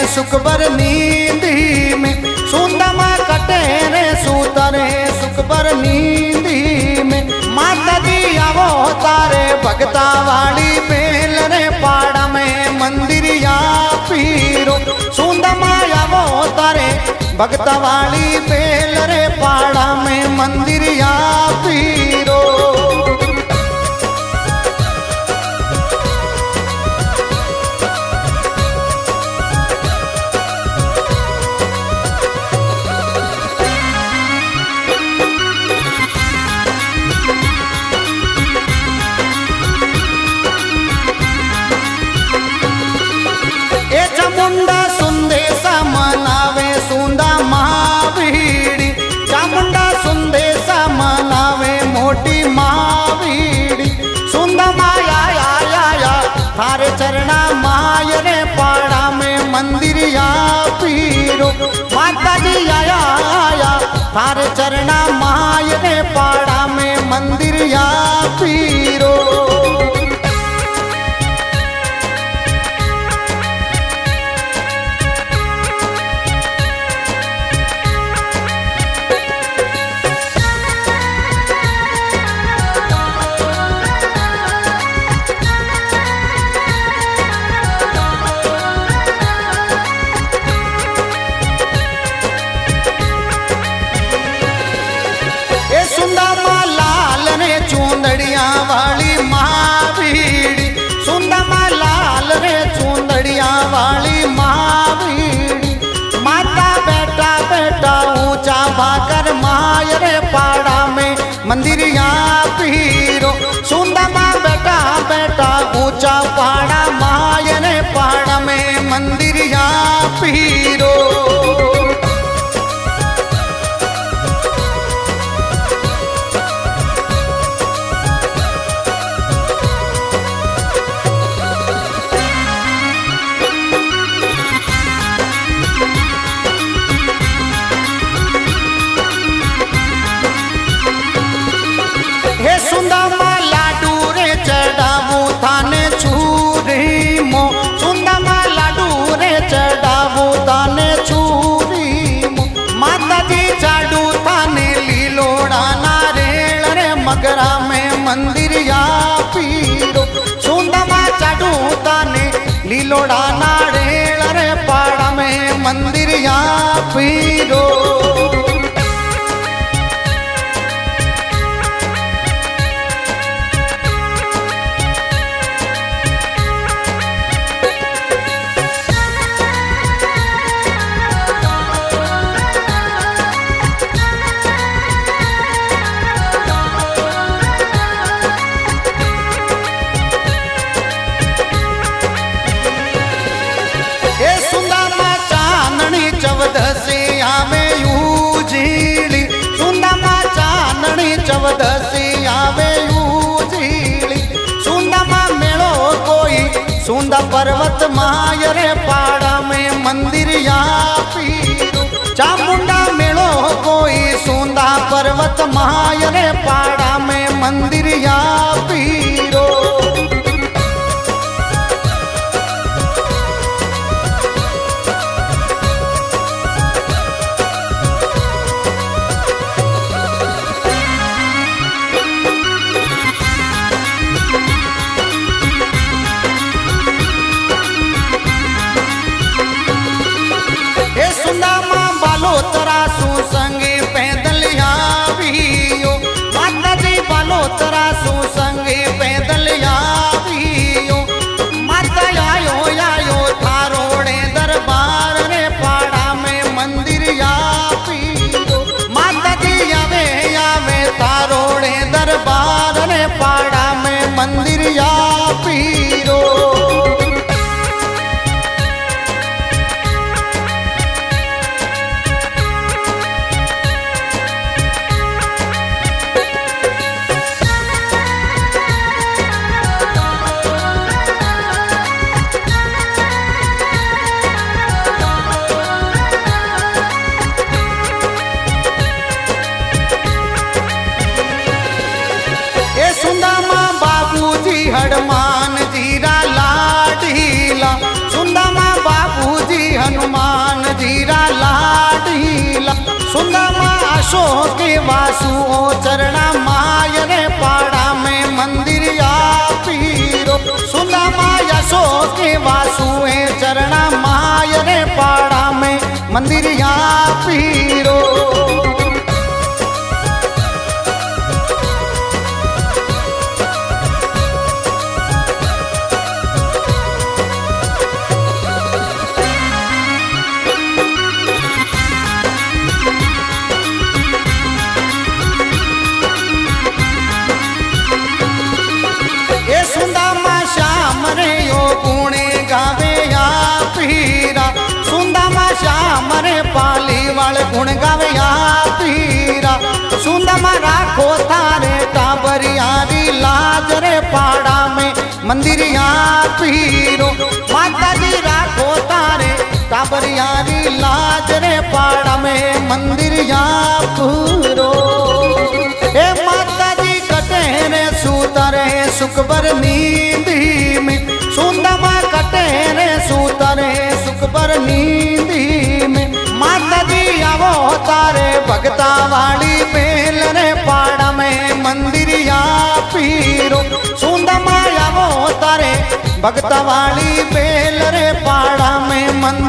सुखबर नींदी में सुंदमा कटे रे सूतरे सुखबर नींदी में माता दी आवो तारे भगता वाली बेल रे पाड़ा में मंदिरिया पीरो सुंदमा आवो तारे भगता वाली बेल रे पाड़ा में मंदिरिया पीरो। चामुंडा सुंदेसा मनावे सुंदा महावीड़ी चामुंडा सुंदेसा मनावे मोटी महावीड़ी सुंदा माया या थारे चरणा माय रे पाड़ा में मंदिरिया पीरो माता जी आया थारे चरणा माय रे पाड़ा में मंदिरिया पीरो। चूंदड़िया वाली महावीड़ी सुंदमा लाल रे चूंदड़िया वाली महावीड़ी माता बेटा बेटा ऊंचा भाकर माय रे पाड़ा में मंदिरिया पीरो सुंदमा बेटा बेटा ऊंचा पाड़ा माय रे पाड़ा में मंदिरिया पीरो। हे सुंदमा लाडू रे चढ़ावू थाने छुरी मो सुंदमा लाडू रे चढ़ावू थाने छुरी मो माता जी चाडू थाने लीलोड़ा नारेल रे मगरा में मंदिरिया पीरो सुंदमा चाडू थाने लीलोड़ा नारेल रे पाड़ा में मंदिरिया पीरो। चवदसिया में यूझीली सुंदमा चांदनी चवदसिया में यूझीली सुंदमा मेलो कोई सुंदा पर्वत माय रे पाड़ा में मंदिरिया पीरो चामुंडा मेलो कोई सुंदा पर्वत माय रे पाड़ा में मंदिरिया पीरो। बालोतरा संगे पैदल आवियो माता जी बालोतरा यसो के वासु ओ चरणा माय रे पाड़ा में मंदिर या पीरो सुदामा यसो के वासु ए चरणा माय रे पाड़ा में मंदिर या पीरो। सुदामा श्याम रे यो गुणे गावे या पीरा सुदामा श्याम रे पाली वाले गुण गावे या पीरा सुदामा राखो तारे टाबरियारी लाज रे पाड़ा में मंदिर या पीरो माता जी राखो तारे टाबरियारी लाज रे पाड़ा में मंदिर या पूरो। ए माता जी कटे रे सूतरे सुखबर नींदी में सुदामा कटे रे सूतरे सुखबर नींदी में माता जी आवो तारे भगता वाली बेल रे पाड़ा में मंदिर या पीरो सुदामा आवो तारे भगता वाली बेल रे पाड़ा में मंदिर